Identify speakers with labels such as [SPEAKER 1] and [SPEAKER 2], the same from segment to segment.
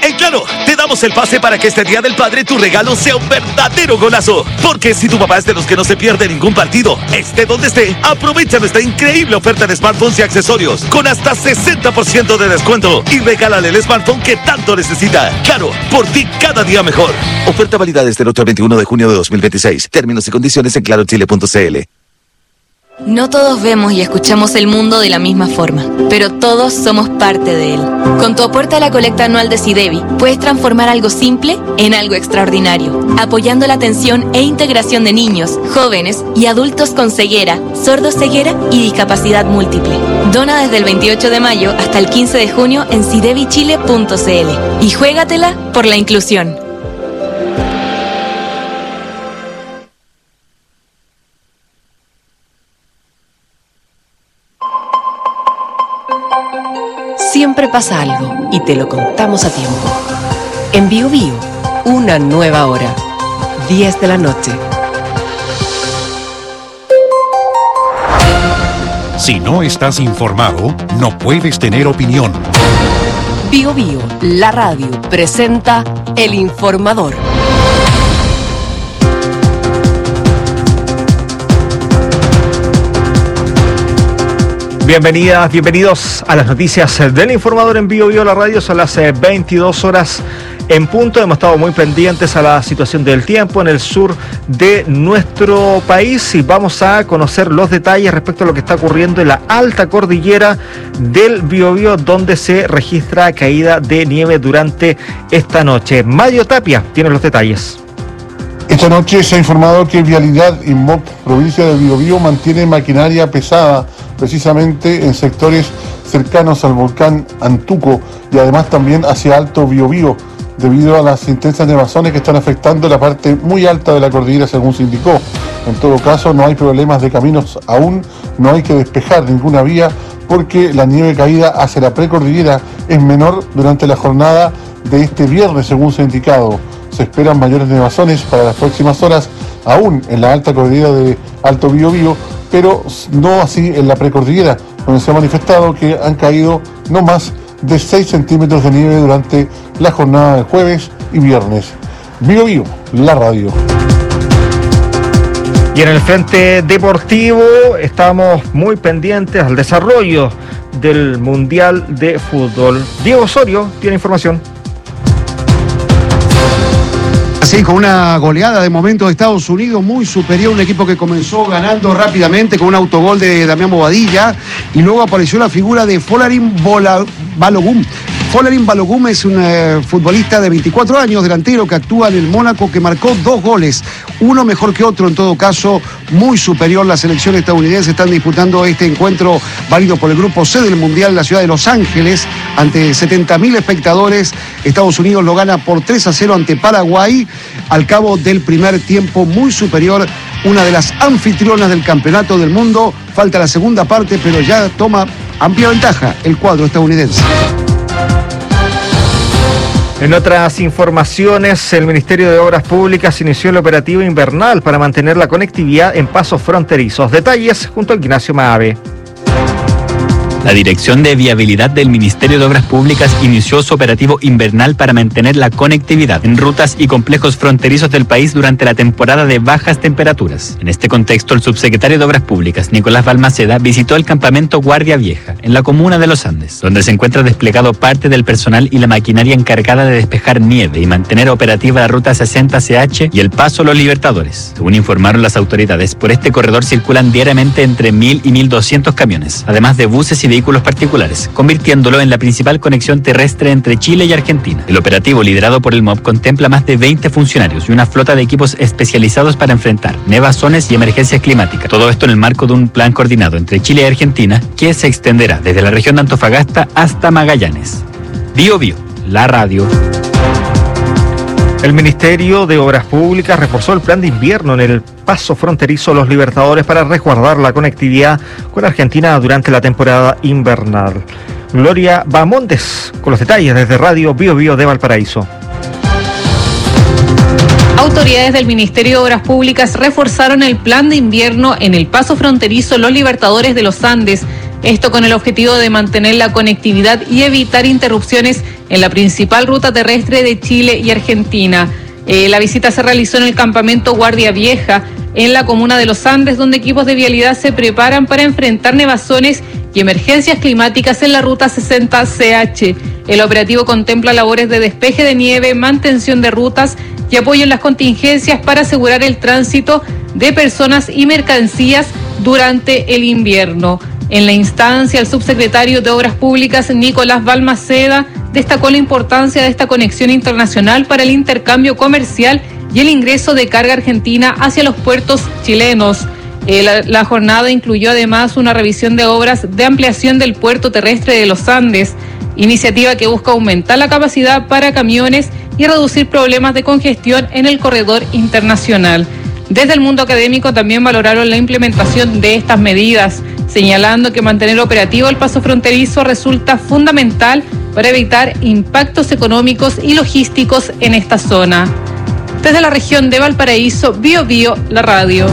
[SPEAKER 1] En Claro, te damos el pase para que este Día del Padre tu regalo sea un verdadero golazo. Porque si tu papá es de los que no se pierde ningún partido, esté donde esté, aprovecha nuestra increíble oferta de smartphones y accesorios con hasta 60% de descuento y regálale el smartphone que tanto necesita. Claro, por ti cada día mejor. Oferta válida desde el 8 al 21 de junio de 2026. Términos y condiciones en clarochile.cl.
[SPEAKER 2] No todos vemos y escuchamos el mundo de la misma forma, pero todos somos parte de él. Con tu aporte a la colecta anual de SIDEBI, puedes transformar algo simple en algo extraordinario, apoyando la atención e integración de niños, jóvenes y adultos con ceguera, sordoceguera y discapacidad múltiple. Dona desde el 28 de mayo hasta el 15 de junio en sidebichile.cl y juégatela por la inclusión.
[SPEAKER 3] Siempre pasa algo y te lo contamos a tiempo. En Bio Bio, una nueva hora. 10 de la noche.
[SPEAKER 4] Si no estás informado, no puedes tener opinión.
[SPEAKER 3] Bio Bio, la radio, presenta El Informador.
[SPEAKER 5] Bienvenidas, bienvenidos a las noticias del Informador en Bio Bio, la radio. Son las 22 horas en punto. Hemos estado muy pendientes a la situación del tiempo en el sur de nuestro país y vamos a conocer los detalles respecto a lo que está ocurriendo en la alta cordillera del Biobío, donde se registra caída de nieve durante esta noche. Mario Tapia tiene los detalles.
[SPEAKER 6] Esta noche se ha informado que Vialidad Inmob, provincia de Biobío, mantiene maquinaria pesada precisamente en sectores cercanos al volcán Antuco y además también hacia Alto Biobío, debido a las intensas nevazones que están afectando la parte muy alta de la cordillera, según se indicó. En todo caso, no hay problemas de caminos aún, no hay que despejar ninguna vía porque la nieve caída hacia la precordillera es menor durante la jornada de este viernes, según se ha indicado. Se esperan mayores nevazones para las próximas horas, aún en la alta cordillera de Alto Biobío, pero no así en la precordillera, donde se ha manifestado que han caído no más de 6 centímetros de nieve durante la jornada de jueves y viernes. Biobío, la radio.
[SPEAKER 5] Y en el frente deportivo estamos muy pendientes al desarrollo del Mundial de Fútbol. Diego Osorio tiene información.
[SPEAKER 7] Así, con una goleada de momento de Estados Unidos muy superior, un equipo que comenzó ganando rápidamente con un autogol de Damián Bobadilla y luego apareció la figura de Folarin Balogun. Folarin Balogun es un futbolista de 24 años, delantero que actúa en el Mónaco, que marcó 2 goles, uno mejor que otro, en todo caso muy superior. La selección estadounidense están disputando este encuentro válido por el grupo C del Mundial en la ciudad de Los Ángeles, ante 70.000 espectadores. Estados Unidos lo gana por 3-0 ante Paraguay, al cabo del primer tiempo muy superior, una de las anfitrionas del campeonato del mundo. Falta la segunda parte, pero ya toma amplia ventaja el cuadro estadounidense.
[SPEAKER 5] En otras informaciones, el Ministerio de Obras Públicas inició el operativo invernal para mantener la conectividad en pasos fronterizos. Detalles junto a Ignacio Maave.
[SPEAKER 8] La Dirección de Viabilidad del Ministerio de Obras Públicas inició su operativo invernal para mantener la conectividad en rutas y complejos fronterizos del país durante la temporada de bajas temperaturas. En este contexto, el subsecretario de Obras Públicas, Nicolás Balmaceda, visitó el campamento Guardia Vieja, en la comuna de Los Andes, donde se encuentra desplegado parte del personal y la maquinaria encargada de despejar nieve y mantener operativa la ruta 60CH y el paso Los Libertadores. Según informaron las autoridades, por este corredor circulan diariamente entre 1.000 y 1.200 camiones, además de buses y vehículos particulares, convirtiéndolo en la principal conexión terrestre entre Chile y Argentina. El operativo, liderado por el MOB, contempla más de 20 funcionarios y una flota de equipos especializados para enfrentar nevazones y emergencias climáticas. Todo esto en el marco de un plan coordinado entre Chile y Argentina que se extenderá desde la región de Antofagasta hasta Magallanes. Bio Bio, la radio.
[SPEAKER 5] El Ministerio de Obras Públicas reforzó el plan de invierno en el paso fronterizo Los Libertadores para resguardar la conectividad con Argentina durante la temporada invernal. Gloria Bamontes con los detalles desde Radio Bio Bio de Valparaíso.
[SPEAKER 9] Autoridades del Ministerio de Obras Públicas reforzaron el plan de invierno en el paso fronterizo Los Libertadores de los Andes. Esto con el objetivo de mantener la conectividad y evitar interrupciones en la principal ruta terrestre de Chile y Argentina. La visita se realizó en el campamento Guardia Vieja, en la comuna de Los Andes, donde equipos de vialidad se preparan para enfrentar nevazones y emergencias climáticas en la ruta 60CH. El operativo contempla labores de despeje de nieve, mantención de rutas y apoyo en las contingencias para asegurar el tránsito de personas y mercancías durante el invierno. En la instancia, el subsecretario de Obras Públicas, Nicolás Balmaceda, destacó la importancia de esta conexión internacional para el intercambio comercial y el ingreso de carga argentina hacia los puertos chilenos. La jornada incluyó además una revisión de obras de ampliación del puerto terrestre de Los Andes, iniciativa que busca aumentar la capacidad para camiones y reducir problemas de congestión en el corredor internacional. Desde el mundo académico también valoraron la implementación de estas medidas, señalando que mantener operativo el paso fronterizo resulta fundamental para evitar impactos económicos y logísticos en esta zona. Desde la región de Valparaíso, BioBio, la radio.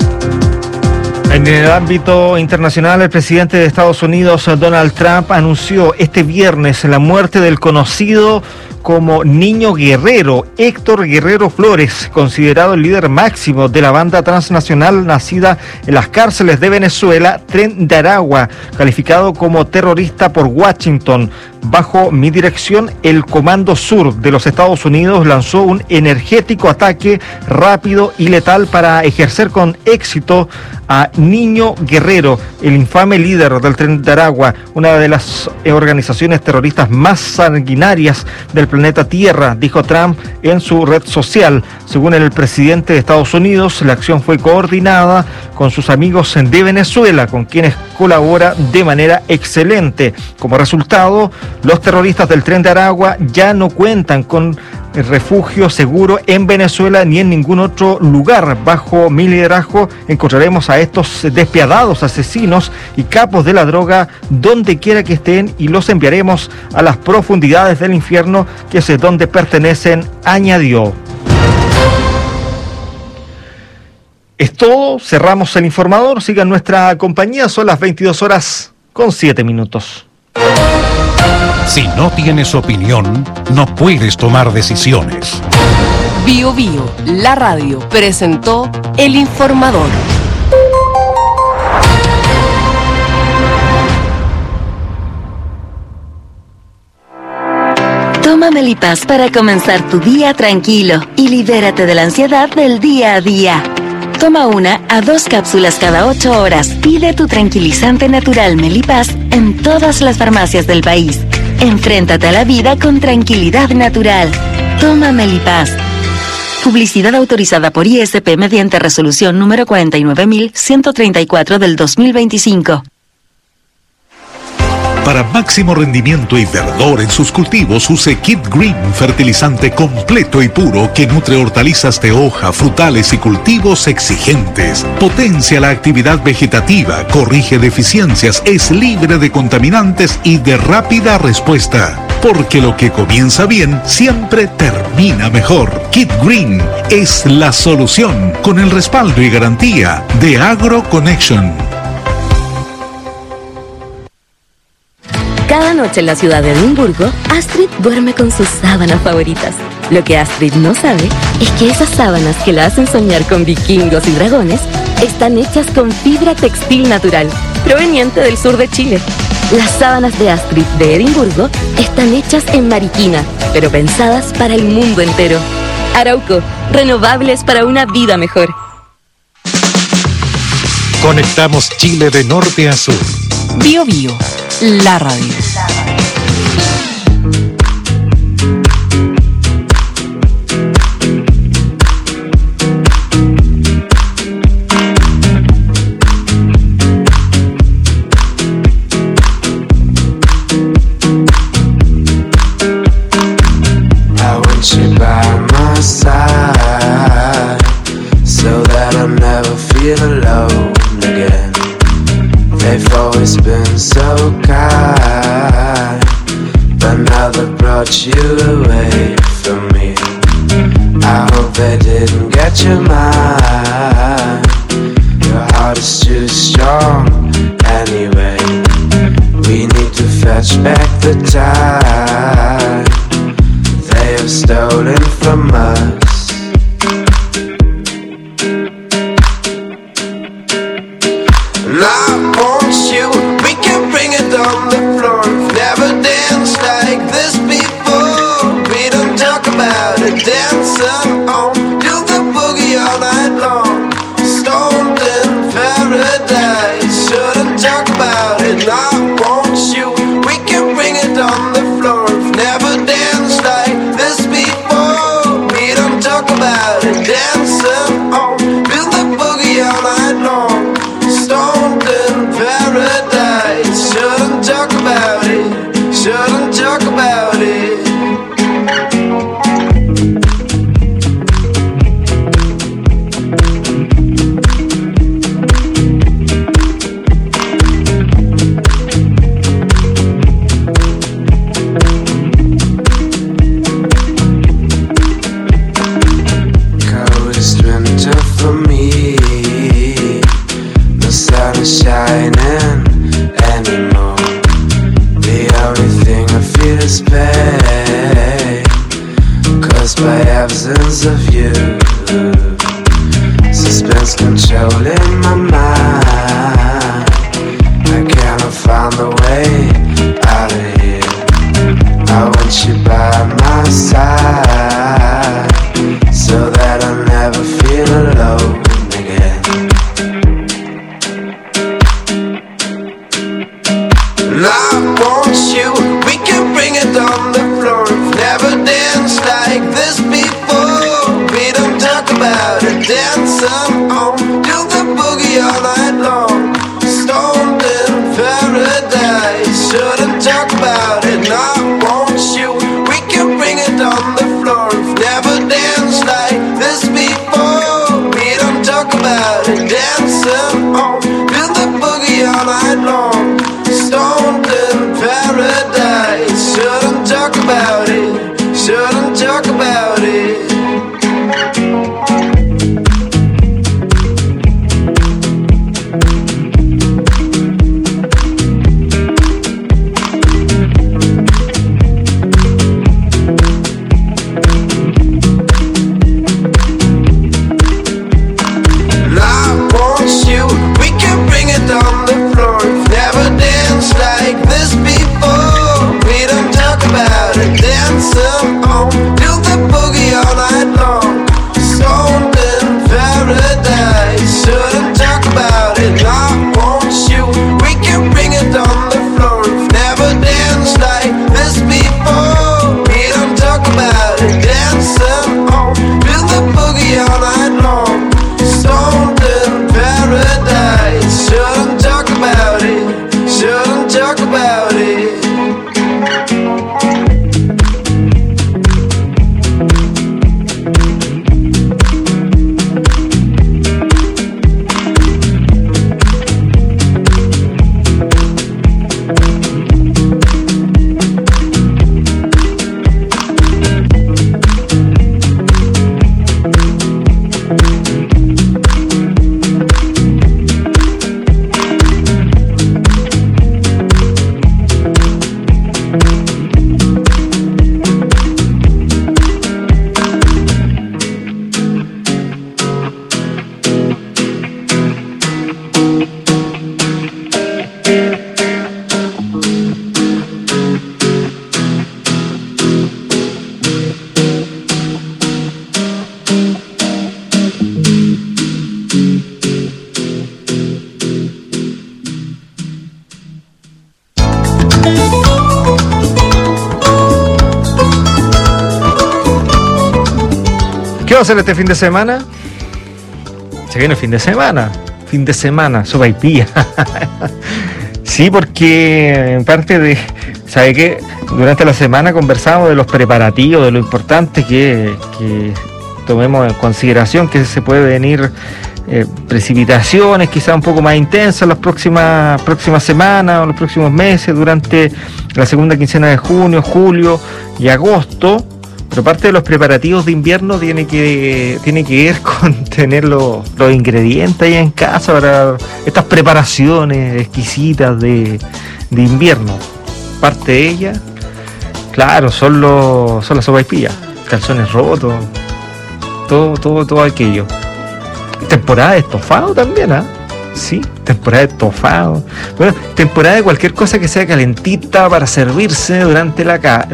[SPEAKER 5] En el ámbito internacional, el presidente de Estados Unidos, Donald Trump, anunció este viernes la muerte del conocido como Niño Guerrero, Héctor Guerrero Flores, considerado el líder máximo de la banda transnacional nacida en las cárceles de Venezuela, Tren de Aragua, calificado como terrorista por Washington. Bajo mi dirección, el Comando Sur de los Estados Unidos lanzó un energético ataque rápido y letal para ejercer con éxito a Niño Guerrero, el infame líder del Tren de Aragua, una de las organizaciones terroristas más sanguinarias del planeta Tierra, dijo Trump en su red social. Según el presidente de Estados Unidos, la acción fue coordinada con sus amigos de Venezuela, con quienes colabora de manera excelente. Como resultado, los terroristas del Tren de Aragua ya no cuentan con refugio seguro en Venezuela ni en ningún otro lugar. Bajo mi liderazgo encontraremos a estos despiadados asesinos y capos de la droga donde quiera que estén y los enviaremos a las profundidades del infierno, que es donde pertenecen, añadió. Es todo, cerramos el informador, sigan nuestra compañía, son las 22:07.
[SPEAKER 4] Si no tienes opinión, no puedes tomar decisiones.
[SPEAKER 3] BioBio, la radio, presentó El Informador.
[SPEAKER 10] Toma Melipaz para comenzar tu día tranquilo y libérate de la ansiedad del día a día. Toma 1 a 2 cápsulas cada 8 horas. Pide tu tranquilizante natural Melipaz en todas las farmacias del país. Enfréntate a la vida con tranquilidad natural. Toma Melipaz. Publicidad autorizada por ISP mediante resolución número 49.134 del 2025.
[SPEAKER 11] Para máximo rendimiento y verdor en sus cultivos, use Kid Green, fertilizante completo y puro que nutre hortalizas de hoja, frutales y cultivos exigentes. Potencia la actividad vegetativa, corrige deficiencias, es libre de contaminantes y de rápida respuesta. Porque lo que comienza bien siempre termina mejor. Kid Green es la solución, con el respaldo y garantía de AgroConnection.
[SPEAKER 10] Cada noche en la ciudad de Edimburgo, Astrid duerme con sus sábanas favoritas. Lo que Astrid no sabe es que esas sábanas que la hacen soñar con vikingos y dragones están hechas con fibra textil natural, proveniente del sur de Chile. Las sábanas de Astrid de Edimburgo están hechas en Mariquina, pero pensadas para el mundo entero. Arauco, renovables para una vida mejor.
[SPEAKER 4] Conectamos Chile de norte a sur.
[SPEAKER 3] BioBio, la radio.
[SPEAKER 12] I want you by my side, so that I never feel alone again. They've always been so kind, but now they brought you away from me. I hope they didn't get your mind. Your heart is too strong anyway. We need to fetch back the time. stolen from us. And I want you, we can bring it on the floor. We've never danced like this before. We don't talk about it, dancing on, do the boogie all night long. Stoned in paradise, shouldn't talk about it. I want you, we can bring it on the floor. We've never danced like this before. We don't talk about it, dancing on, do the boogie all night long. Stoned in paradise, shouldn't talk about it, shouldn't talk about it. Coldest winter for me, no sun is shining anymore. The only thing I feel is pain, caused by absence of you. Suspense controlling my mind, I cannot find the way out of here. I want you by my side, so that I'll never feel alone again. And I want you, we can bring it on the floor. We've never danced like this before. We don't talk about it, dancing on, do the boogie all night long. Stoned in paradise, shouldn't talk about it. And I want you, we can bring it on the floor. We've never danced like this before. We don't talk about it, dancing on, do the boogie all night long. Stoned in paradise, shouldn't talk about it, shouldn't talk about it. And I want you, we can bring it on the floor. We've never danced like this before. We don't talk about it, dancing on, do the boogie all night long. Stoned in paradise, shouldn't talk about it. And I want you, we can bring it on the floor. We've never danced like this before. We don't talk about it, dancing on, do the boogie all night long. Stoned in paradise, shouldn't talk about it, shouldn't talk about it.
[SPEAKER 5] ¿Qué va a hacer este fin de semana? Se viene el fin de semana, sopaipilla. Sí, porque en parte de, ¿sabe qué? Durante la semana conversamos de los preparativos, de lo importante que tomemos en consideración que se puede venir precipitaciones quizá un poco más intensas en las próximas semanas o los próximos meses, durante la segunda quincena de junio, julio y agosto. Pero parte de los preparativos de invierno tiene que ver con tener los ingredientes ahí en casa para estas preparaciones exquisitas de invierno. Parte de ellas, claro, son las sopaipillas. calzones rotos, todo aquello. Temporada de estofado también, ¿ah? Sí, temporada de estofado. Bueno, temporada de cualquier cosa que sea calentita para servirse en la casa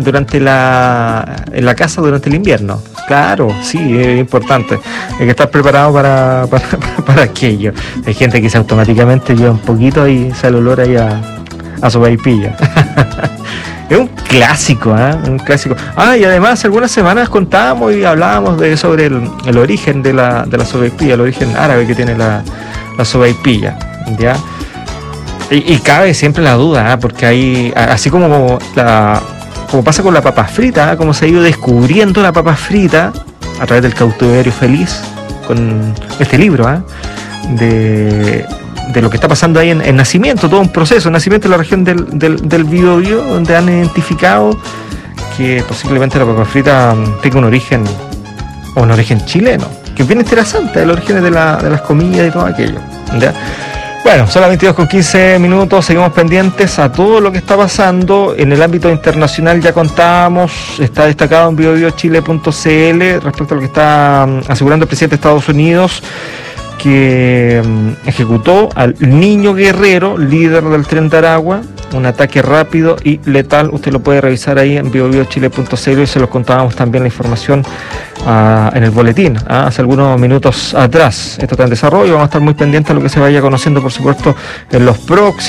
[SPEAKER 5] durante el invierno. Claro, sí, es importante. Hay que estar preparado para aquello. Hay gente que se automáticamente lleva un poquito y sale olor ahí a sopaipilla. Es un clásico, un clásico. Y además algunas semanas contábamos y hablábamos sobre el origen de la sopaipilla, el origen árabe que tiene la sopaipilla, ¿ya? Y cabe siempre la duda, porque hay, así como pasa con la papa frita, como se ha ido descubriendo la papa frita a través del cautiverio feliz, con este libro, de lo que está pasando ahí en Nacimiento, todo un proceso, Nacimiento en la región del Biobío, donde han identificado que posiblemente la papa frita tenga un origen chileno, que es bien interesante, los orígenes de las comidas y todo aquello, ¿ya? Bueno, son las 22:15, seguimos pendientes a todo lo que está pasando en el ámbito internacional. Ya contábamos, está destacado en biobiochile.cl respecto a lo que está asegurando el presidente de Estados Unidos, que ejecutó al niño guerrero, líder del Tren de Aragua, un ataque rápido y letal. Usted lo puede revisar ahí en biobiochile.cl, y se los contábamos también la información en el boletín hace algunos minutos atrás. Esto está en desarrollo, vamos a estar muy pendientes a lo que se vaya conociendo, por supuesto, en las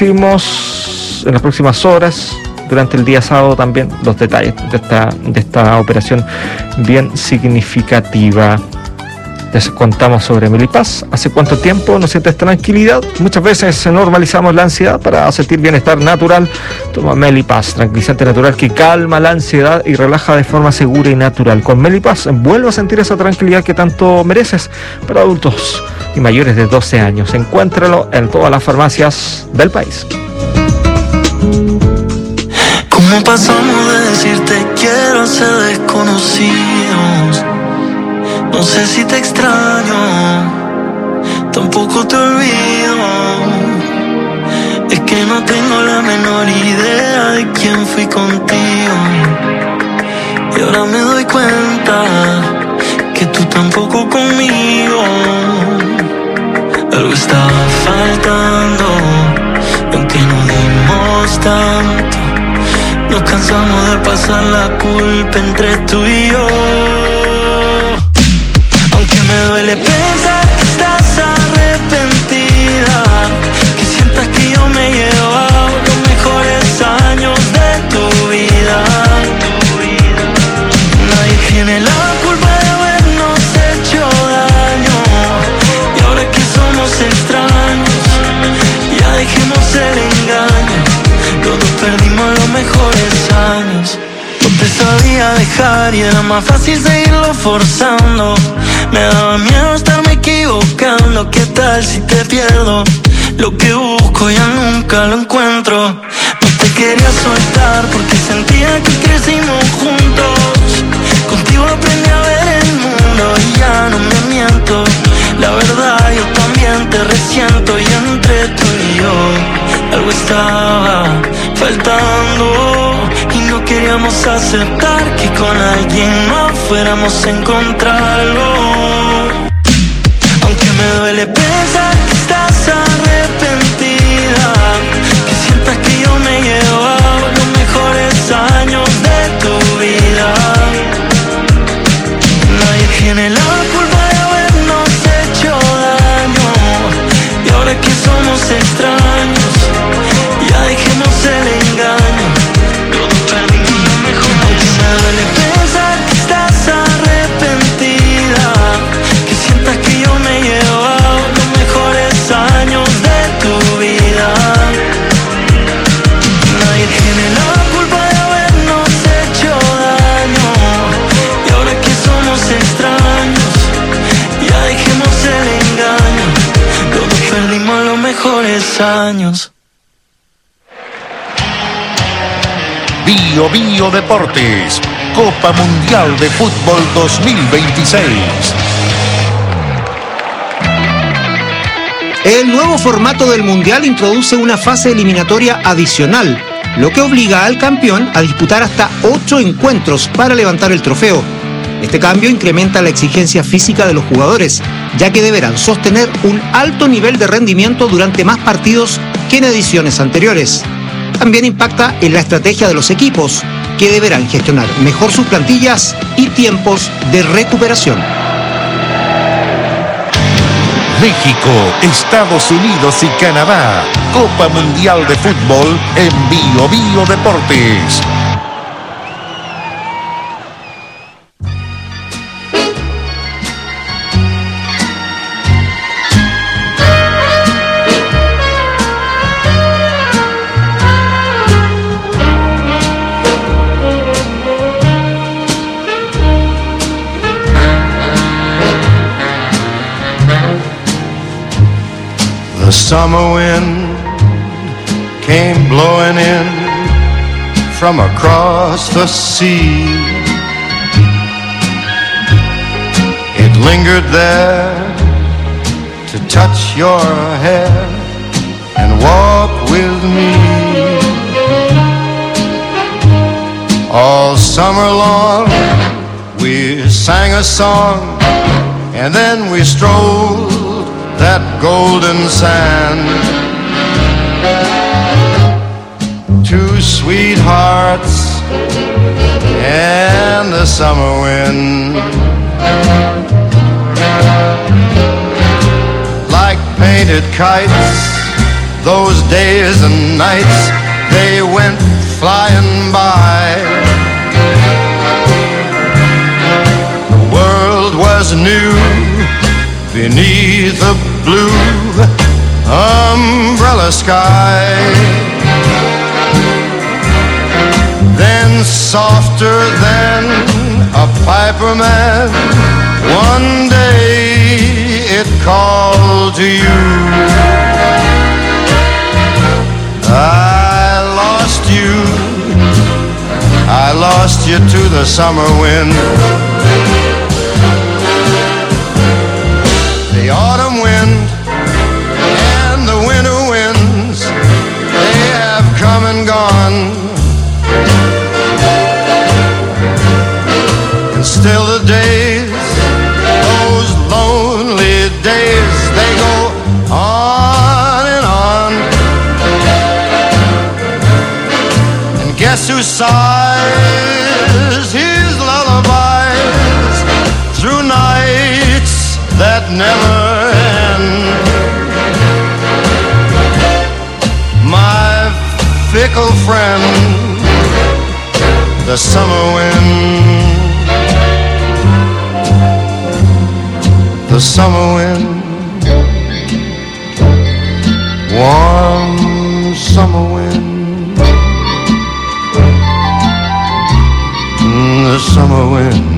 [SPEAKER 5] próximas horas. Durante el día sábado también los detalles de esta operación bien significativa. Les contamos sobre Melipaz. ¿Hace cuánto tiempo no sientes tranquilidad? Muchas veces normalizamos la ansiedad para sentir bienestar natural. Toma Melipaz, tranquilizante natural que calma la ansiedad y relaja de forma segura y natural. Con Melipaz vuelve a sentir esa tranquilidad que tanto mereces. Para adultos y mayores de 12 años. Encuéntralo en todas las farmacias del país.
[SPEAKER 13] ¿Cómo pasamos de decirte quiero a ser desconocidos? No sé si te extraño, tampoco te olvido. Es que no tengo la menor idea de quién fui contigo. Y ahora me doy cuenta que tú tampoco conmigo. Algo estaba faltando, aunque no dimos tanto. Nos cansamos de pasar la culpa entre tú y yo. Me duele pensar que estás arrepentida, que sientas que yo me he llevado los mejores años de tu vida. Nadie tiene la culpa de habernos hecho daño, y ahora que somos extraños, ya dejemos el engaño. Los dos perdimos los mejores años. No te sabía dejar y era más fácil seguirlo forzando. Me daba miedo estarme equivocando. ¿Qué tal si te pierdo? Lo que busco ya nunca lo encuentro. No te quería soltar porque sentía que crecimos juntos. Contigo aprendí a ver el mundo y ya no me miento. La verdad yo también te resiento, y entre tú y yo algo estaba faltando. Y no queríamos aceptar que con alguien más fuéramos a encontrarlo. Aunque me duele pensar que estás arrepentida, que sientas que yo me he llevado los mejores años de tu vida. Nadie tiene la culpa de habernos hecho daño, y ahora que somos extraños, ya dejemos el engaño. Todos perdimos lo mejor. Aunque me duele pensar que estás arrepentida, que sientas que yo me he llevado los mejores años de tu vida. Nadie tiene la culpa de habernos hecho daño, y ahora que somos extraños, ya dejemos el engaño. Todos perdimos los mejores años.
[SPEAKER 4] Bio Bio Deportes, Copa Mundial de Fútbol 2026.
[SPEAKER 14] El nuevo formato del Mundial introduce una fase eliminatoria adicional, lo que obliga al campeón a disputar hasta 8 encuentros para levantar el trofeo. Este cambio incrementa la exigencia física de los jugadores, ya que deberán sostener un alto nivel de rendimiento durante más partidos que en ediciones anteriores. También impacta en la estrategia de los equipos, que deberán gestionar mejor sus plantillas y tiempos de recuperación.
[SPEAKER 11] México, Estados Unidos y Canadá. Copa Mundial de Fútbol en BioBio Deportes.
[SPEAKER 15] The summer wind came blowing in from across the sea. It lingered there to touch your hair and walk with me. All summer long we sang a song and then we strolled that golden sand. Two sweethearts and the summer wind, like painted kites, those days and nights, they went flying by. The world was new beneath a blue umbrella sky. Then softer than a piper man, one day it called to you. I lost you to the summer wind. The autumn wind and the winter winds, they have come and gone. And still the days, those lonely days, they go on and on. And guess who sighs his lullabies through nights that never end? My fickle friend, the summer wind. The summer wind, warm summer wind, the summer wind.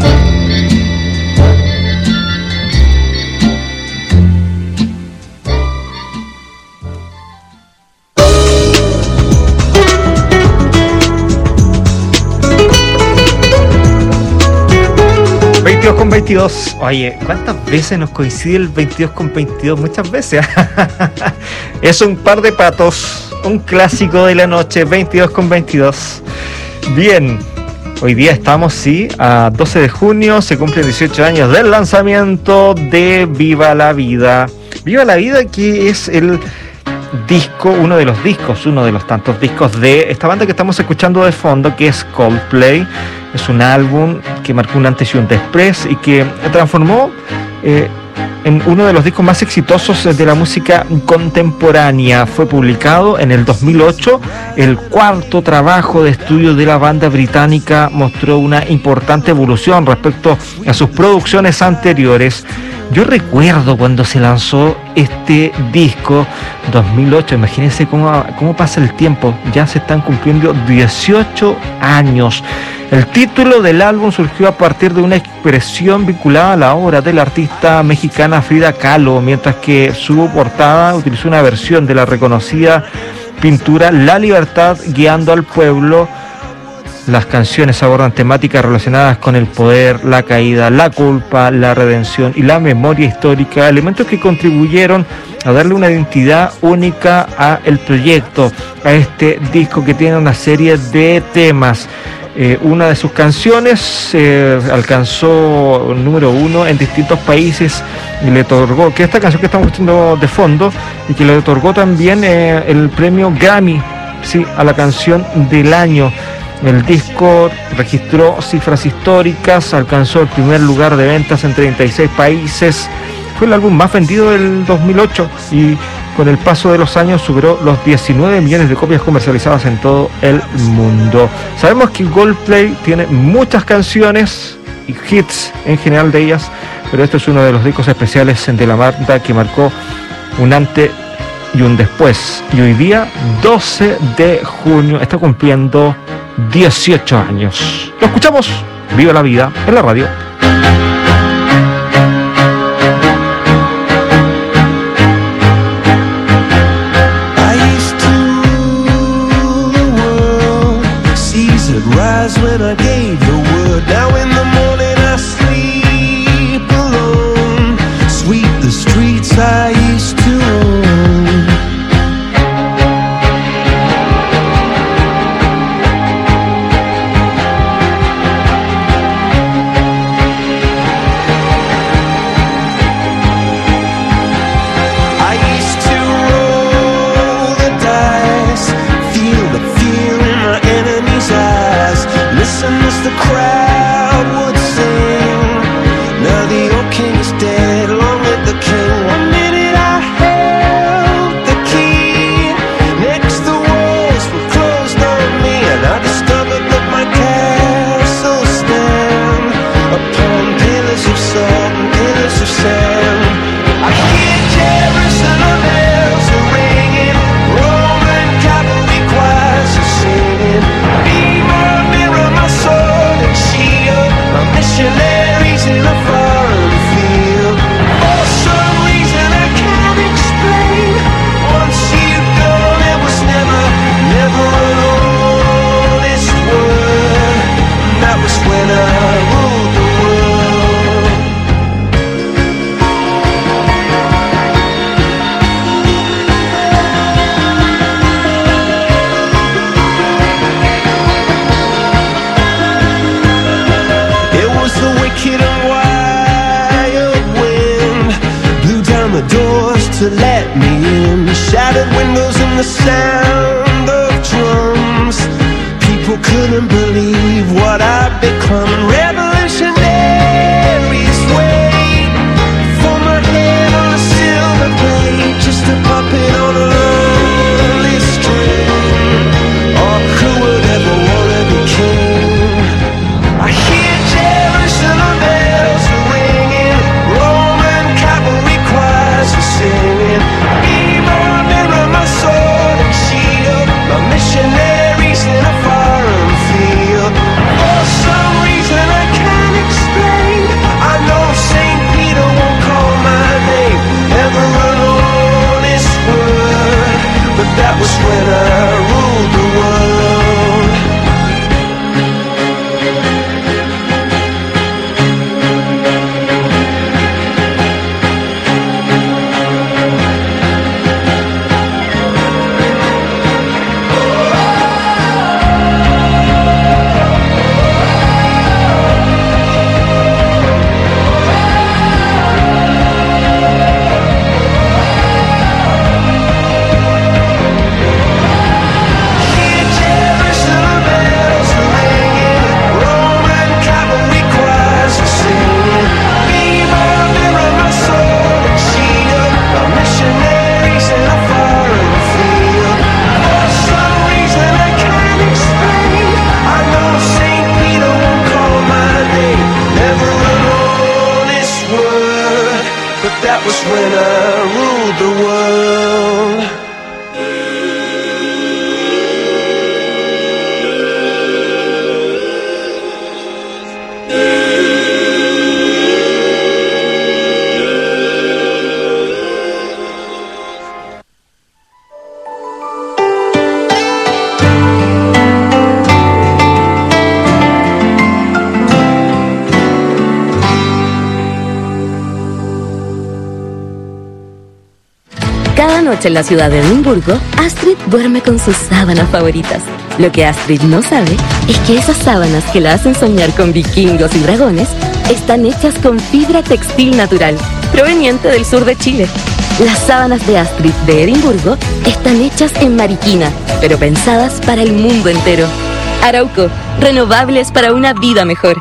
[SPEAKER 5] 22 con 22. Oye, ¿cuántas veces nos coincide el 22 con 22? Muchas veces. Es un par de patos, un clásico de la noche, 22 con 22. Bien, hoy día estamos, sí, a 12 de junio, se cumplen 18 años del lanzamiento de Viva la Vida. Viva la Vida, que es el disco, uno de los tantos discos de esta banda que estamos escuchando de fondo, que es Coldplay. Es un álbum que marcó un antes y un después y que transformó en uno de los discos más exitosos de la música contemporánea. Fue publicado en el 2008, el cuarto trabajo de estudio de la banda británica. Mostró una importante evolución respecto a sus producciones anteriores. Yo recuerdo cuando se lanzó este disco, 2008, imagínense cómo pasa el tiempo, ya se están cumpliendo 18 años. El título del álbum surgió a partir de una expresión vinculada a la obra de la artista mexicana Frida Kahlo, mientras que su portada utilizó una versión de la reconocida pintura La Libertad guiando al pueblo. Las canciones abordan temáticas relacionadas con el poder, la caída, la culpa, la redención y la memoria histórica, elementos que contribuyeron a darle una identidad única a el proyecto, a este disco que tiene una serie de temas. Una de sus canciones alcanzó el número 1 en distintos países y le otorgó, que esta canción que estamos escuchando de fondo, y que le otorgó también el premio Grammy, sí, a la canción del año. El disco registró cifras históricas, alcanzó el primer lugar de ventas en 36 países, fue el álbum más vendido del 2008 y con el paso de los años superó los 19 millones de copias comercializadas en todo el mundo. Sabemos que Coldplay tiene muchas canciones y hits en general de ellas, pero este es uno de los discos especiales de la banda que marcó un antes y un después. Y hoy día, 12 de junio, está cumpliendo 18 años. Lo escuchamos, Viva la Vida, en la radio.
[SPEAKER 13] Rise when I gave the word. Now in the morning I sleep alone. Sweep the streets I used to own. I used to roll the dice, feel the fear in my enemy's eyes. Listen as the crowd would sing. Now the old king is dead, long live the king. 1 minute I held the key. Next the walls were closed on me, and I discovered that my castle stand upon pillars of salt and pillars of sand. I hear Jerusalem bells are ringing, Roman cavalry choirs are singing. Be my mirror, my sword and shield, my missionaries in a foreign field. For some reason I can't explain, once you've gone it was never, never an honest word. And that was when I ruled the world. It was the wicked and wild wind, blew down the doors to let me in. Shattered windows and the sound of drums. People couldn't believe what I'd become. Revolutionaries wait for my head on a silver plate, just a puppet on a lonely string. Oh, who would ever wanna be king? I hear Jerusalem bells are ringing, Roman cavalry choirs are singing. Be my mirror, my sword and shield, my missionaries in a foreign field. For some reason I can't explain, I know St. Peter won't call my name, never an honest word. But that was when I ruled the world. Hear Jerusalem bells are ringing, Roman cavalry choirs are singing. Be my mirror, my sword and shield, my missionaries in a foreign field. For some reason I can't explain, I know St. Peter won't call my name, never an honest word. But that was when I ruled the world.
[SPEAKER 16] Cada noche en la ciudad de Edimburgo, Astrid duerme con sus sábanas favoritas. Lo que Astrid no sabe es que esas sábanas que la hacen soñar con vikingos y dragones están hechas con fibra textil natural, proveniente del sur de Chile. Las sábanas de Astrid de Edimburgo están hechas en Mariquina, pero pensadas para el mundo entero. Arauco, renovables para una vida mejor.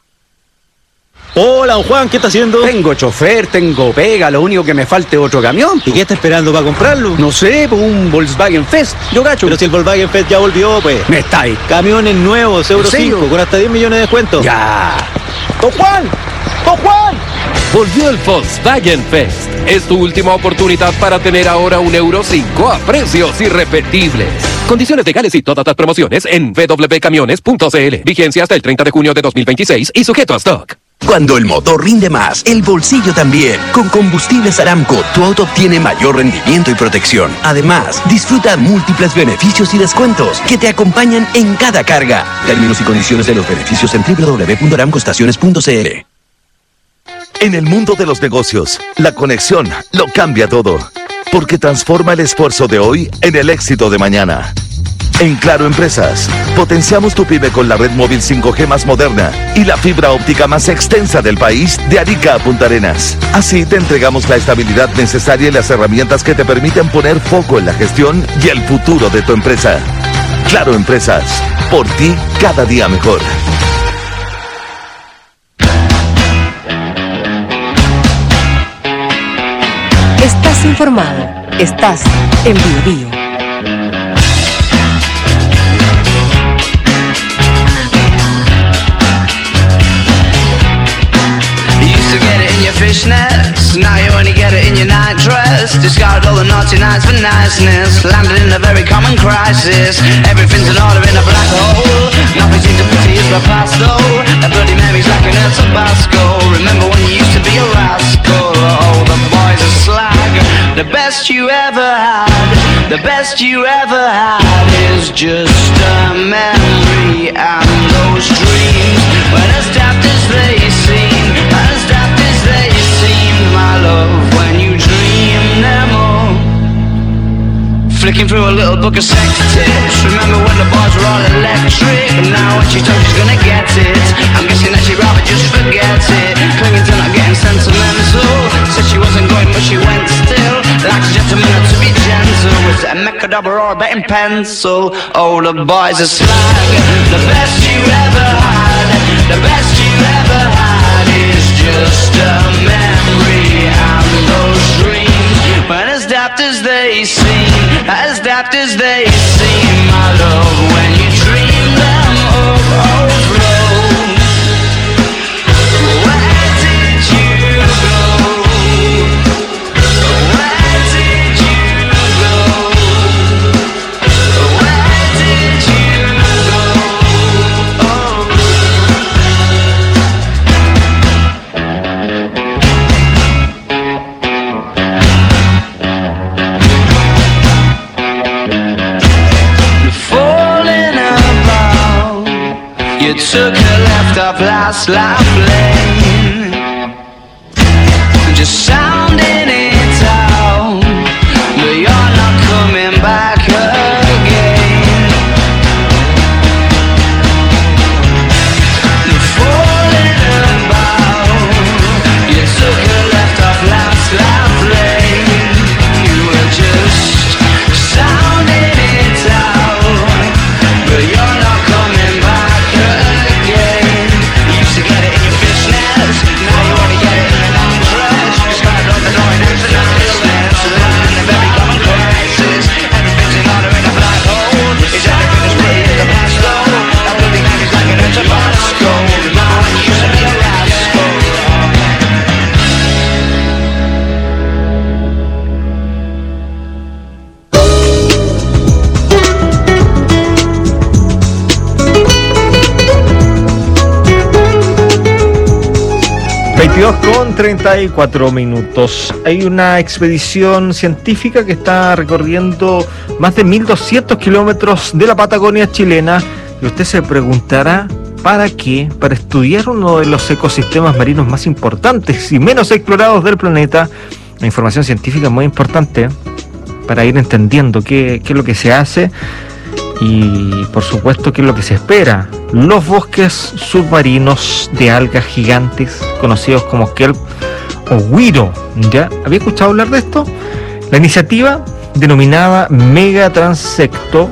[SPEAKER 17] Hola, don Juan, ¿qué está haciendo?
[SPEAKER 18] Tengo chofer, tengo pega, lo único que me falta es otro camión.
[SPEAKER 17] ¿Y qué está esperando para comprarlo?
[SPEAKER 18] No sé, pues un Volkswagen Fest, yo gacho.
[SPEAKER 17] Pero si el Volkswagen Fest ya volvió, pues.
[SPEAKER 18] Me está ahí.
[SPEAKER 17] Camiones nuevos, Euro 5, con hasta 10 millones de descuento.
[SPEAKER 18] Ya.
[SPEAKER 17] ¡Don Juan! ¡Don Juan!
[SPEAKER 19] Volvió el Volkswagen Fest. Es tu última oportunidad para tener ahora un Euro 5 a precios irrepetibles. Condiciones legales y todas las promociones en www.camiones.cl. Vigencia hasta el 30 de junio de 2026 y sujeto a stock.
[SPEAKER 20] Cuando el motor rinde más, el bolsillo también. Con Combustibles Aramco, tu auto obtiene mayor rendimiento y protección. Además, disfruta múltiples beneficios y descuentos que te acompañan en cada carga. Términos y condiciones de los beneficios en www.aramcoestaciones.cl.
[SPEAKER 1] En el mundo de los negocios, la conexión lo cambia todo, porque transforma el esfuerzo de hoy en el éxito de mañana. En Claro Empresas, potenciamos tu pyme con la red móvil 5G más moderna y la fibra óptica más extensa del país, de Arica a Punta Arenas. Así te entregamos la estabilidad necesaria y las herramientas que te permiten poner foco en la gestión y el futuro de tu empresa. Claro Empresas, por ti cada día mejor.
[SPEAKER 3] Estás informado. Estás en Bio Bio.
[SPEAKER 13] Fishnets, now you only get it in your night dress. Discarded all the naughty nights for niceness. Landed in a very common crisis. Everything's in order in a black hole. Nothing seems to pity is my past though. A bloody memory's like an El Tabasco. Remember when you used to be a rascal? Oh, the boys are slag. The best you ever had, the best you ever had is just a memory. And those dreams, when as daft as they seem, as daft as they seem, my love, when you dream them all. Flicking through a little book of sex tips. Remember when the bars were all electric? And now when she told she's gonna get it, I'm guessing that she'd rather just forget it. Clinging to not getting sentimental. Said she wasn't going but she went still. Like a gentleman had to be gentle. Was it a Mechadobber or a betting pencil? Oh, the boys are slag. The best you ever had, the best you ever had is just a memory. And those dreams, when as daft as they seem, as daft as they seem, my love, when you dream them overflow. Where did you go? Where did you go? Where did you go? Oh. You took a left off last life lane, just sounding it out, but you're not coming back again. You're falling about. You took a left off last life lane. You were just sounding it out, but you're not coming back.
[SPEAKER 5] Con 34 minutos. Hay una expedición científica que está recorriendo más de 1.200 kilómetros de la Patagonia chilena. Y usted se preguntará, ¿para qué? Para estudiar uno de los ecosistemas marinos más importantes y menos explorados del planeta. La información científica es muy importante para ir entendiendo qué es lo que se hace. Y por supuesto, ¿qué es lo que se espera? Los bosques submarinos de algas gigantes, conocidos como kelp o güiro. ¿Ya? ¿Había escuchado hablar de esto? La iniciativa, denominada Megatransecto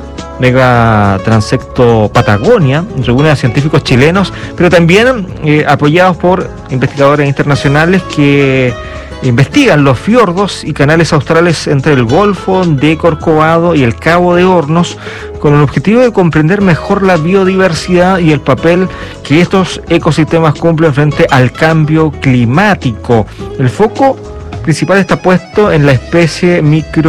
[SPEAKER 5] Patagonia, reúne a científicos chilenos, pero también apoyados por investigadores internacionales que investigan los fiordos y canales australes entre el Golfo de Corcovado y el Cabo de Hornos, con el objetivo de comprender mejor la biodiversidad y el papel que estos ecosistemas cumplen frente al cambio climático. El foco principal está puesto en la especie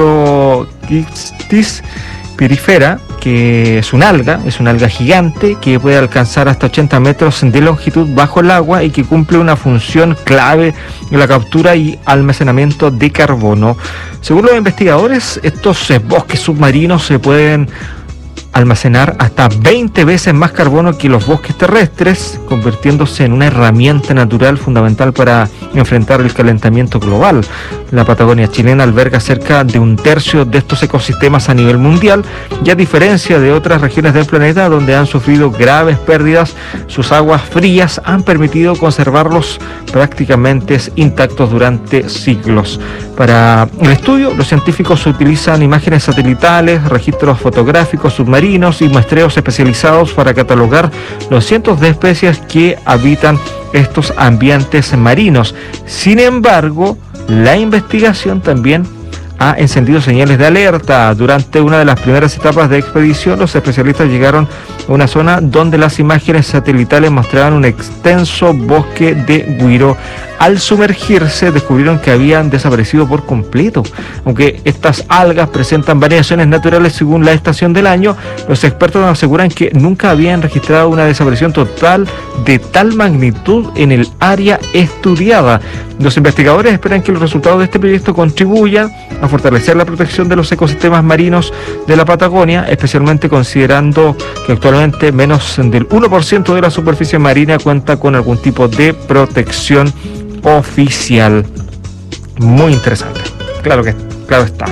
[SPEAKER 5] Microcystis pirifera, que es una alga gigante que puede alcanzar hasta 80 metros de longitud bajo el agua y que cumple una función clave en la captura y almacenamiento de carbono. Según los investigadores, estos bosques submarinos se pueden almacenar hasta 20 veces más carbono que los bosques terrestres, convirtiéndose en una herramienta natural fundamental para enfrentar el calentamiento global. La Patagonia chilena alberga cerca de un tercio de estos ecosistemas a nivel mundial, y a diferencia de otras regiones del planeta donde han sufrido graves pérdidas, sus aguas frías han permitido conservarlos prácticamente intactos durante siglos. Para el estudio, los científicos utilizan imágenes satelitales, registros fotográficos submarinos y muestreos especializados para catalogar los cientos de especies que habitan estos ambientes marinos. Sin embargo, la investigación también ha encendido señales de alerta. Durante una de las primeras etapas de expedición, los especialistas llegaron a una zona donde las imágenes satelitales mostraban un extenso bosque de güiro. Al sumergirse, descubrieron que habían desaparecido por completo. Aunque estas algas presentan variaciones naturales según la estación del año, los expertos aseguran que nunca habían registrado una desaparición total de tal magnitud en el área estudiada. Los investigadores esperan que los resultados de este proyecto contribuyan a fortalecer la protección de los ecosistemas marinos de la Patagonia, especialmente considerando que actualmente menos del 1% de la superficie marina cuenta con algún tipo de protección oficial. Muy interesante. Claro está.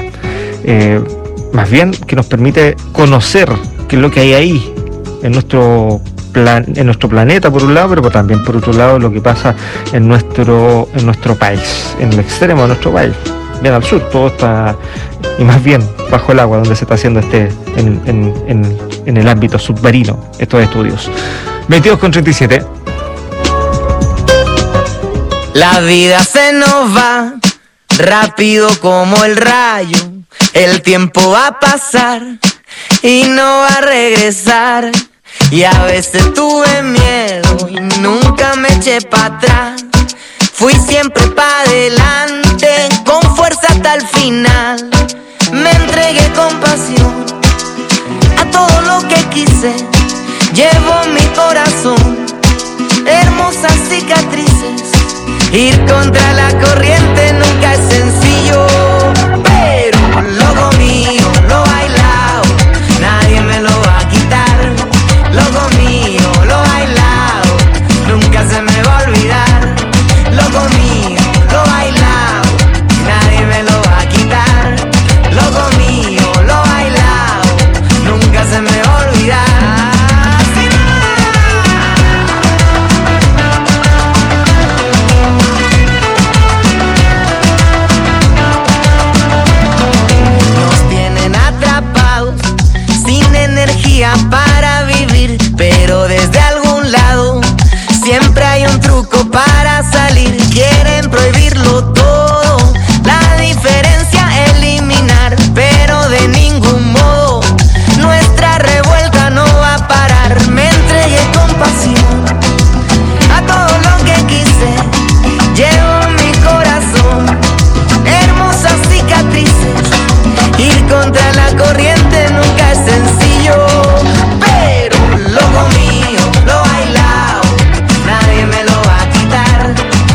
[SPEAKER 5] Más bien que nos permite conocer qué es lo que hay ahí en nuestro planeta por un lado, pero también por otro lado lo que pasa en nuestro país, en el extremo de nuestro país, bien al sur. Todo está, y más bien bajo el agua, donde se está haciendo en el ámbito submarino estos estudios. 22:37.
[SPEAKER 13] La vida se nos va rápido como el rayo. El tiempo va a pasar y no va a regresar. Y a veces tuve miedo y nunca me eché para atrás. Fui siempre para adelante, con fuerza hasta el final. Me entregué con pasión a todo lo que quise. Llevo mi corazón hermosas cicatrices. Ir contra la corriente nunca es sencillo, pero lo mío, lo bailado, nadie me lo va a quitar. Lo mío, lo bailado, nunca se me va a olvidar. Lo mío, lo bailado, nadie me lo va a quitar. Lo mío, lo bailado, nunca se me va a olvidar. Para vivir, pero desde algún lado siempre hay un truco para salir. Quieren prohibirlo todo, la diferencia eliminar, pero de ningún modo nuestra revuelta no va a parar. Me entregué con pasión a todo lo que quise. Llevo mi corazón hermosas cicatrices. Ir contra la corriente nunca es sencillo, pero lo mío, lo bailado, nadie me lo va a quitar.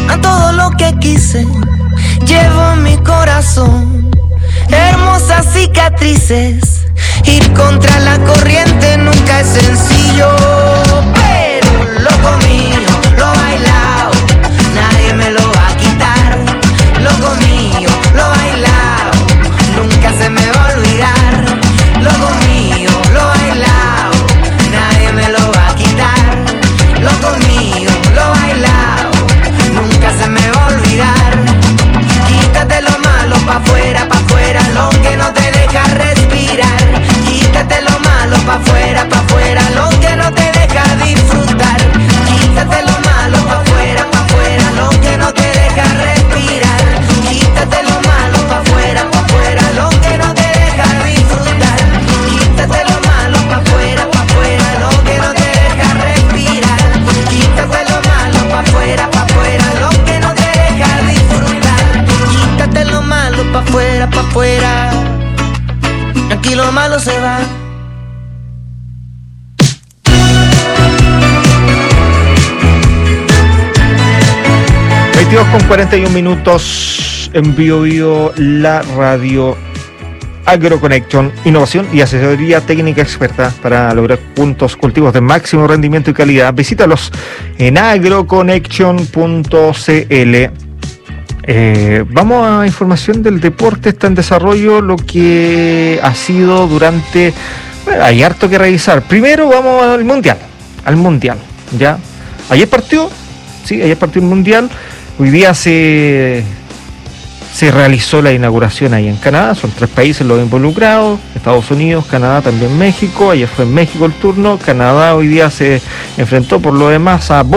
[SPEAKER 13] a todo lo que quise. Llevo en mi corazón hermosas cicatrices. Ir contra la corriente nunca es sencillo, pero loco mío, lo bailao, nadie me lo va a quitar. Loco mío, lo bailao, nunca se me va a olvidar. Loco mío, lo bailao, nadie me lo va a quitar. Loco mío, lo bailao, nunca se me va a olvidar. Quítate lo malo pa' fuera, lo que no te deja respirar. Quítate lo malo pa' fuera, lo que no te deja disfrutar. Quítate lo malo pa' fuera, lo que no te deja respirar. Quítate lo malo pa' fuera, lo que no te deja disfrutar. Quítate lo malo pa' fuera, lo que no te deja respirar. Quítate lo malo pa' fuera, lo que no te deja disfrutar. Quítate lo malo pa' fuera, aquí lo malo se va.
[SPEAKER 5] 22:41 minutos en Bio la radio AgroConnection, innovación y asesoría técnica experta para lograr puntos cultivos de máximo rendimiento y calidad. Visítalos en agroconnection.cl. Vamos a información del deporte. Está en desarrollo lo que ha sido durante... Bueno, hay harto que revisar. Primero vamos al mundial, ¿ya? Ayer partió el mundial. Hoy día se realizó la inauguración ahí en Canadá. Son 3 países los involucrados: Estados Unidos, Canadá, también México. Ayer fue en México el turno. Canadá hoy día se enfrentó por lo demás a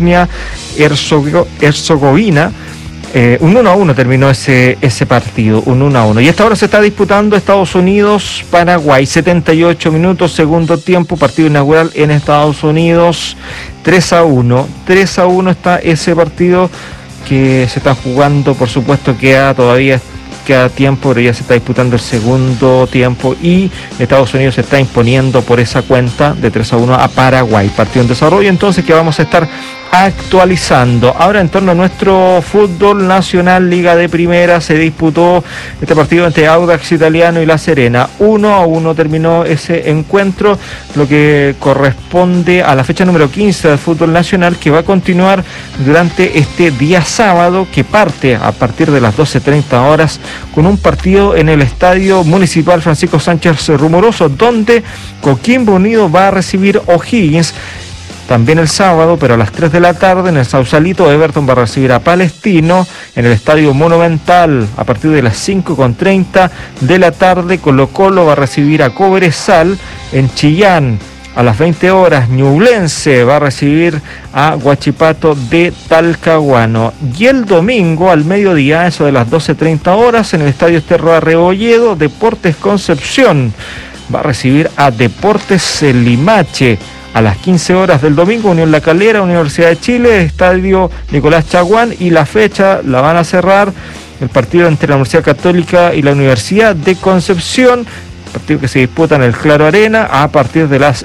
[SPEAKER 5] Bosnia-Herzegovina. Un 1-1 terminó ese partido, un 1-1. Y hasta ahora se está disputando Estados Unidos-Paraguay, 78 minutos, segundo tiempo, partido inaugural en Estados Unidos, 3-1. 3-1 está ese partido que se está jugando. Por supuesto todavía queda tiempo, pero ya se está disputando el segundo tiempo y Estados Unidos se está imponiendo por esa cuenta de 3-1 a Paraguay. Partido en desarrollo entonces que vamos a estar actualizando. Ahora, en torno a nuestro fútbol nacional, Liga de Primera, se disputó este partido entre Audax Italiano y La Serena. 1-1 terminó ese encuentro, lo que corresponde a la fecha número 15 del fútbol nacional, que va a continuar durante este día sábado, que parte a partir de las 12:30 horas con un partido en el Estadio Municipal Francisco Sánchez Rumoroso, donde Coquimbo Unido va a recibir O'Higgins. También el sábado, pero a las 3 de la tarde, en el Sausalito, Everton va a recibir a Palestino. En el Estadio Monumental, a partir de las 5:30 de la tarde, Colo Colo va a recibir a Cobresal. En Chillán, a las 20 horas, Ñublense va a recibir a Huachipato de Talcahuano. Y el domingo, al mediodía, eso de las 12:30 horas, en el Estadio Esterro Arrebolledo, Deportes Concepción va a recibir a Deportes Limache. A las 15 horas del domingo, Unión La Calera, Universidad de Chile, Estadio Nicolás Chaguán, y la fecha la van a cerrar el partido entre la Universidad Católica y la Universidad de Concepción, partido que se disputa en el Claro Arena a partir de las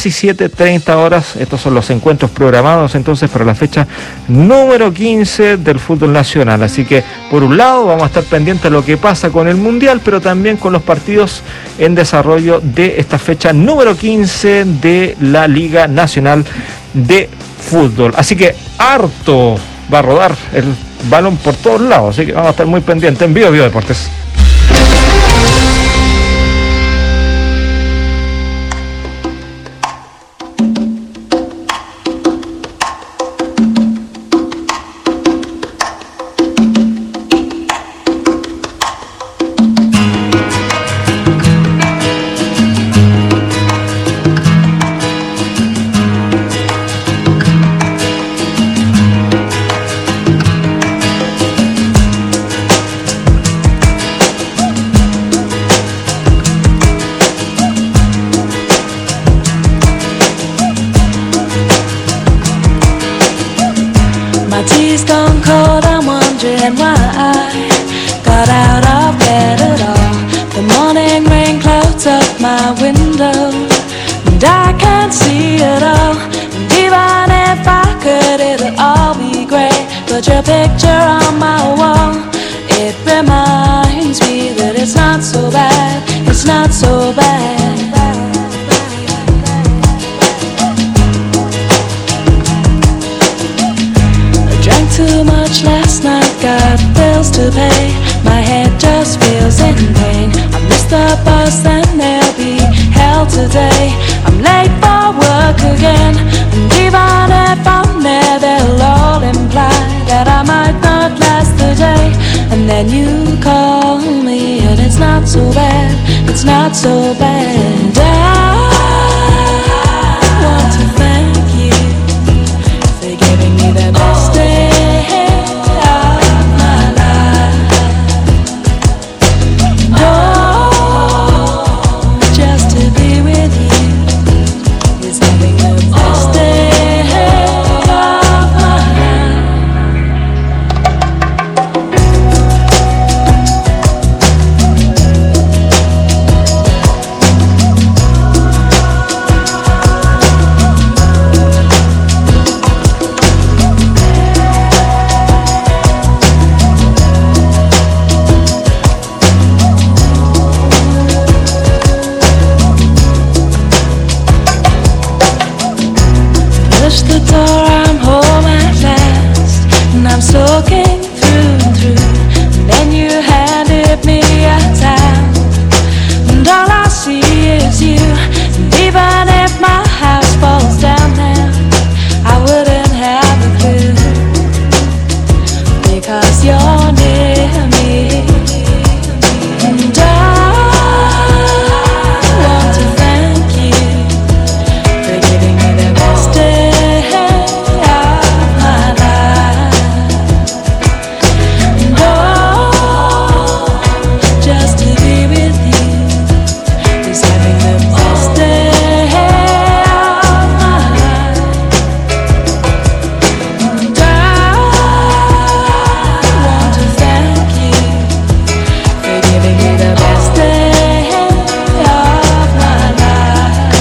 [SPEAKER 5] 17:30 horas. Estos son los encuentros programados entonces para la fecha número 15 del fútbol nacional. Así que, por un lado, vamos a estar pendientes de lo que pasa con el Mundial, pero también con los partidos en desarrollo de esta fecha número 15 de la Liga Nacional de Fútbol. Así que harto va a rodar el balón por todos lados, así que vamos a estar muy pendientes en Bio Deportes.
[SPEAKER 21] But you
[SPEAKER 13] a picture on my wall. It reminds me that it's not so bad, it's not so bad. I drank too much last night, got bills to pay. My head just feels in pain. I missed the bus and there'll be hell today. I'm late for work again, and even if I'm there, they'll all imply that I might not last the day. And then you call me and it's not so bad, it's not so bad. I want to thank you for giving me the best day of my life. Oh, just to be with you is having the best day of my life. Push the door, I'm home at last, and I'm soaking through and through. And then you handed me a towel, and all I see is you. And even if my house falls down now, I wouldn't have a clue, because you're near me. And I want to thank you for giving me the best day of my life. And oh, just to be with you is having the best day of my life. And I want to thank you for giving me the best day of my life.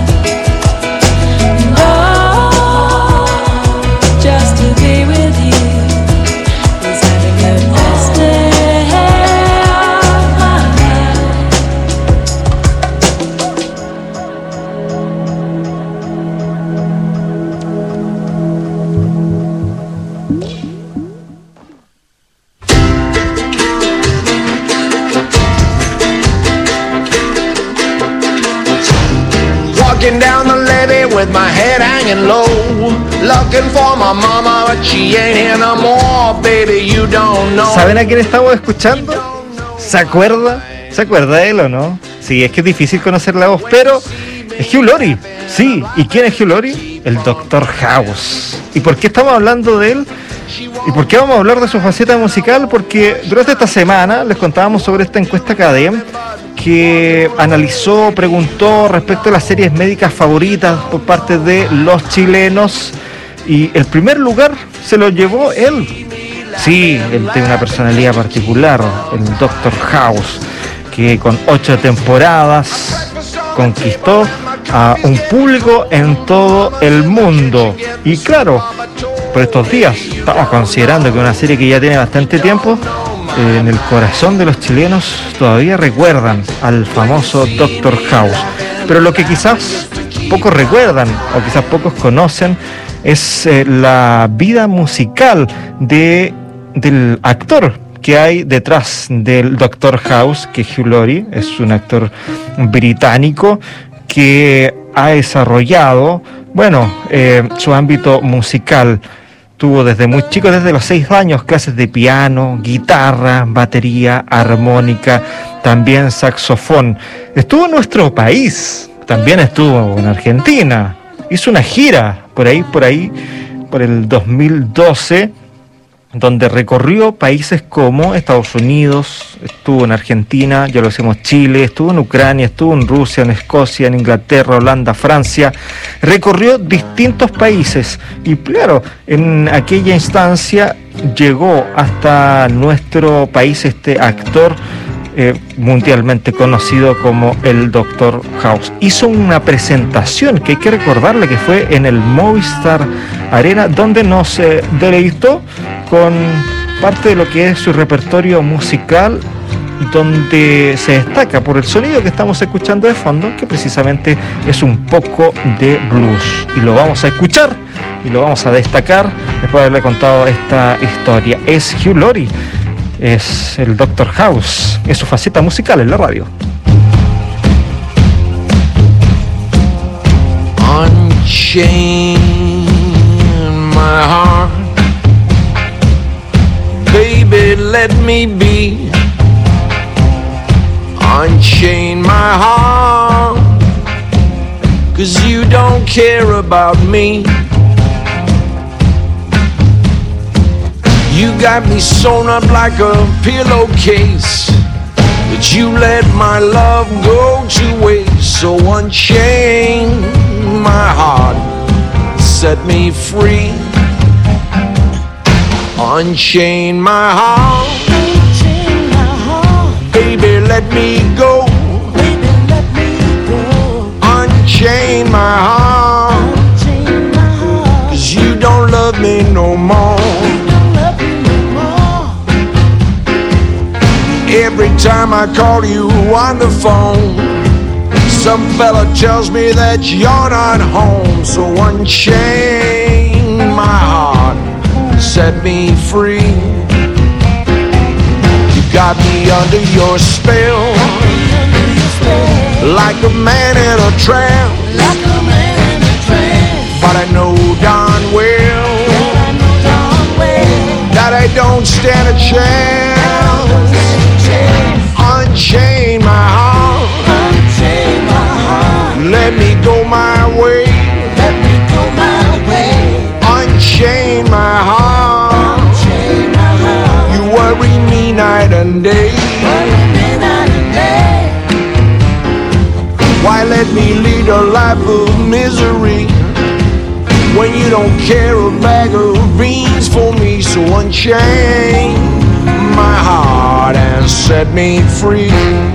[SPEAKER 13] And oh, just to be with you is having the best day of my life.
[SPEAKER 15] Walking down the levee with my head hanging low, looking for my mama, but she ain't here no more, baby, you don't know.
[SPEAKER 5] ¿Saben a quién estamos escuchando? ¿Se acuerda? ¿Se acuerda de él o no? Sí, es que es difícil conocer la voz, pero es Hugh Laurie. Sí, ¿y quién es Hugh Laurie? El Dr. House. ¿Y por qué estamos hablando de él? ¿Y por qué vamos a hablar de su faceta musical? Porque durante esta semana les contábamos sobre esta encuesta Cadem que analizó, preguntó respecto a las series médicas favoritas por parte de los chilenos, y el primer lugar se lo llevó él. Sí, él tiene una personalidad particular, el Dr. House, que con 8 temporadas conquistó a un público en todo el mundo. Y claro, por estos días estamos considerando que una serie que ya tiene bastante tiempo, en el corazón de los chilenos todavía recuerdan al famoso Dr. House. Pero lo que quizás pocos recuerdan o quizás pocos conocen es la vida musical del actor que hay detrás del Dr. House, que Hugh Laurie es un actor británico que ha desarrollado, su ámbito musical. Tuvo desde muy chico, desde los 6 años, clases de piano, guitarra, batería, armónica, también saxofón. Estuvo en nuestro país, también estuvo en Argentina. Hizo una gira por el 2012, donde recorrió países como Estados Unidos, estuvo en Argentina, ya lo decimos, Chile, estuvo en Ucrania, estuvo en Rusia, en Escocia, en Inglaterra, Holanda, Francia. Recorrió distintos países y claro, en aquella instancia llegó hasta nuestro país este actor mundialmente conocido como el Dr. House. Hizo una presentación que hay que recordarle que fue en el Movistar Arena, donde nos deleitó con parte de lo que es su repertorio musical, donde se destaca por el sonido que estamos escuchando de fondo, que precisamente es un poco de blues. Y lo vamos a escuchar y lo vamos a destacar después de haberle contado esta historia. Es Hugh Laurie, es el Dr. House, es su faceta musical en la radio.
[SPEAKER 15] Unchain my heart, baby, let me be. Unchain my heart, 'cause you don't care about me. You got me sewn up like a pillowcase, but you let my love go to waste. So unchain my heart, set me free. Unchain my heart, baby, let me go. Unchain my heart, 'cause you don't love me no more. Every time I call you on the phone, some fella tells me that you're not home. So unchain my heart, set me free. You got me under your spell, like a man in a trance. But I know darn well that I don't stand a chance. Unchain my heart, let me go my way. Unchain my heart, you worry me night and day. Why let me lead a life of misery when you don't care a bag of beans for me? So unchain my heart and set me free.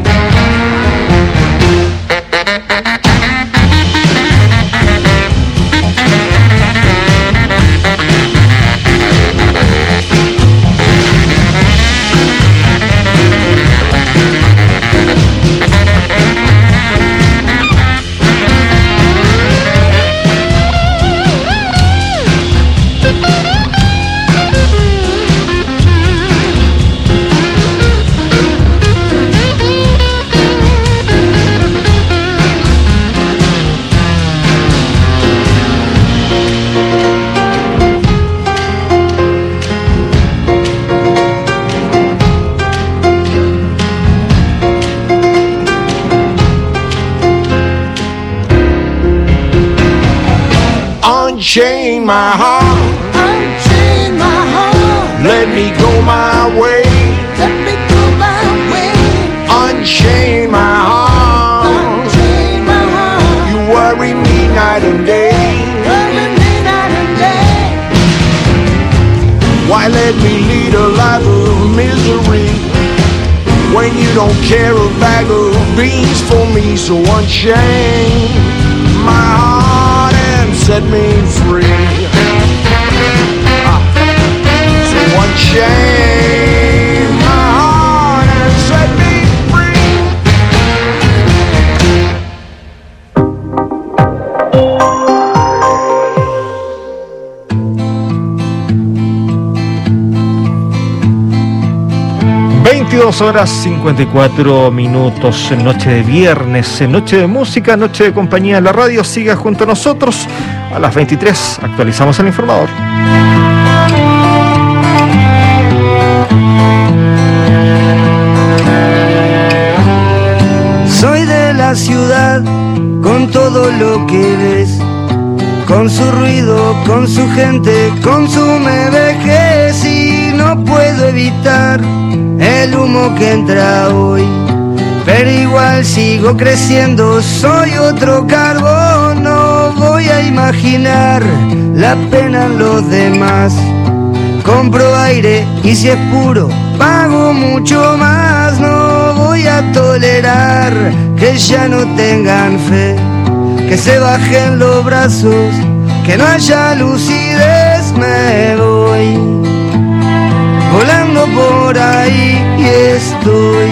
[SPEAKER 15] Unchain my heart, let me go my way. Unchain my heart, you worry me night and day. Why let me lead a life of misery when you don't care a bag of beans for me? So unchain my heart and set me free. So unchain my heart and set me free.
[SPEAKER 5] 22 horas 54 minutos, en noche de viernes, en noche de música, noche de compañía en la radio. Siga junto a nosotros. A las 23 actualizamos el informador.
[SPEAKER 21] Soy de la ciudad, con todo lo que ves, con su ruido, con su gente, consume vejez y no puedo evitar el humo que entra hoy, pero igual sigo creciendo, soy otro carbón, no voy a imaginar la pena en los demás, compro aire y si es puro pago mucho más, no voy a tolerar que ya no tengan fe, que se bajen los brazos, que no haya lucidez, me voy. estoy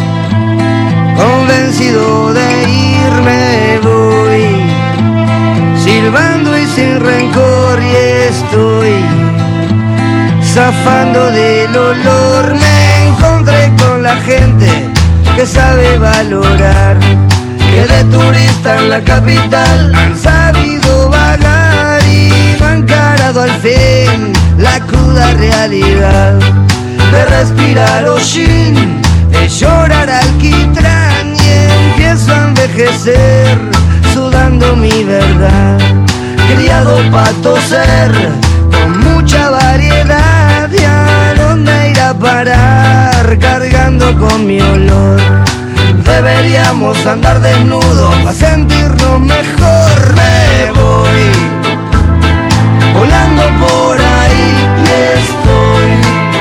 [SPEAKER 21] convencido de irme voy, silbando y sin rencor y estoy zafando del olor. Me encontré con la gente que sabe valorar, que de turista en la capital han sabido vagar y no han encarado al fin la cruda realidad de respirar hollín, de llorar alquitrán y empiezo a envejecer sudando mi verdad, criado pa' toser con mucha variedad y a dónde ir a parar cargando con mi olor. Deberíamos andar desnudos para sentirnos mejor. Me voy volando por ahí y estoy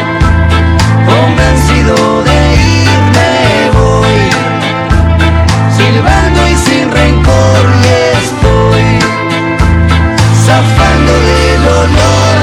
[SPEAKER 21] convencido de irme voy, silbando y sin rencor y estoy zafando del olor.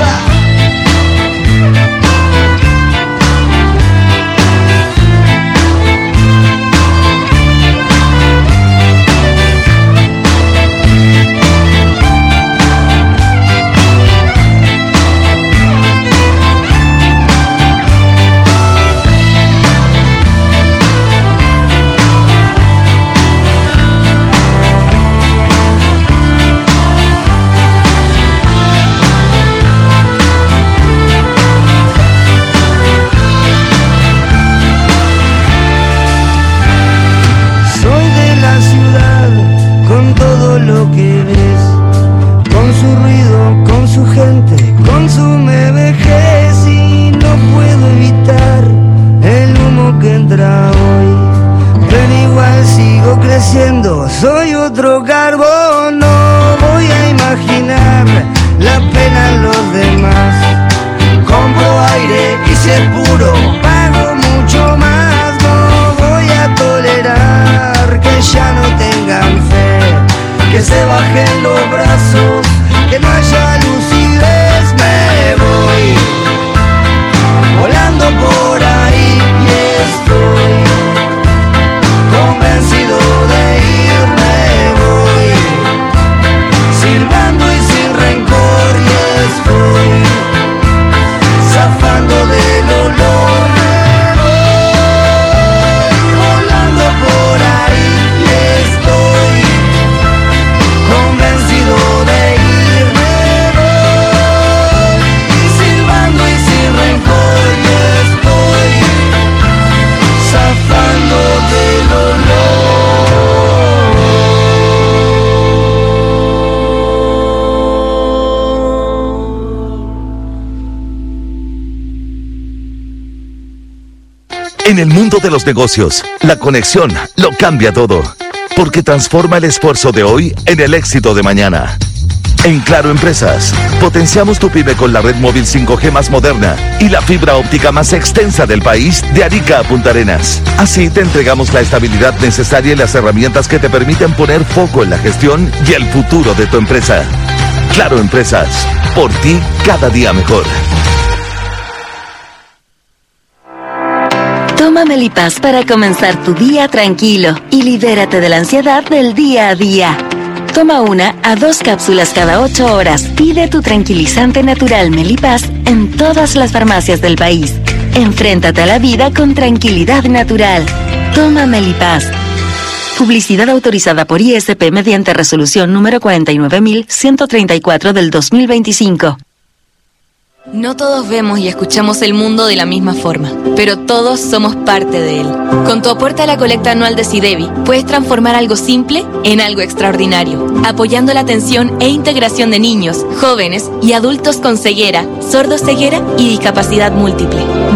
[SPEAKER 21] Lo que ves, con su ruido, con su gente, consume vejez y no puedo evitar el humo que entra hoy. Pero igual sigo creciendo, soy otro carbón, no voy a imaginar la pena en los demás. Compro aire y si es puro, pago mucho más. No voy a tolerar que ya no tengan fe, que se bajen los brazos, que no haya lucidez. Me voy volando por ahí y estoy convencido de irme voy, silbando y sin rencor y estoy zafando del olor. Me voy volando por ahí y estoy convencido de irme voy, silbando y sin rencor y estoy zafando del olor.
[SPEAKER 1] En el mundo de los negocios, la conexión lo cambia todo, porque transforma el esfuerzo de hoy en el éxito de mañana. En Claro Empresas, potenciamos tu pyme con la red móvil 5G más moderna y la fibra óptica más extensa del país, de Arica a Punta Arenas. Así te entregamos la estabilidad necesaria y las herramientas que te permiten poner foco en la gestión y el futuro de tu empresa. Claro Empresas, por ti cada día mejor.
[SPEAKER 10] Toma Melipaz para comenzar tu día tranquilo y libérate de la ansiedad del día a día. Toma 1 a 2 cápsulas cada 8 horas. Pide tu tranquilizante natural Melipaz en todas las farmacias del país. Enfréntate a la vida con tranquilidad natural. Toma Melipaz. Publicidad autorizada por ISP mediante resolución número 49134 del 2025.
[SPEAKER 2] No todos vemos y escuchamos el mundo de la misma forma, pero todos somos parte de él. Con tu aporte a la colecta anual de SIDEBI, puedes transformar algo simple en algo extraordinario, apoyando la atención e integración de niños, jóvenes y adultos con ceguera, sordoceguera y discapacidad múltiple.